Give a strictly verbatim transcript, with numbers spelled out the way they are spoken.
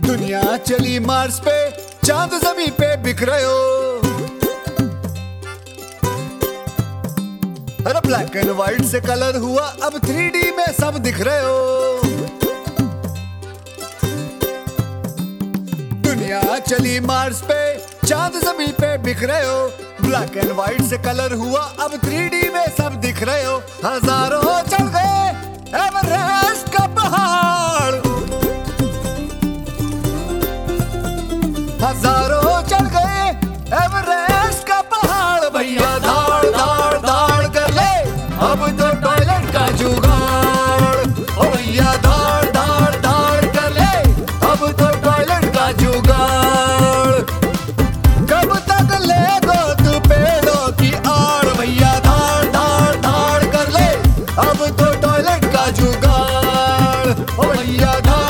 दुनिया चली मार्स पे, चांद जमीन पे बिक रहे हो। अरे ब्लैक एंड व्हाइट से कलर हुआ, अब थ्री डी में सब दिख रहे हो। दुनिया चली मार्स पे, चांद जमीन पे बिक रहे हो। ब्लैक एंड व्हाइट से कलर हुआ, अब थ्री डी में सब दिख रहे हो। हजारों चढ़ गए एवरेस्ट का पहाड़, हजारों चढ़ गए एवरेस्ट का पहाड़। भैया धाड़ धाड़ धाड़ कर ले, अब तो टॉयलेट का जुगाड़। ओ भैया धाड़ धाड़ धाड़ कर ले, अब तो टॉयलेट का जुगाड़। कब तक लेगो तू पेड़ों की आड़, भैया धाड़ धाड़ धाड़ कर ले, अब तो टॉयलेट का जुगाड़। ओ भैया धाड़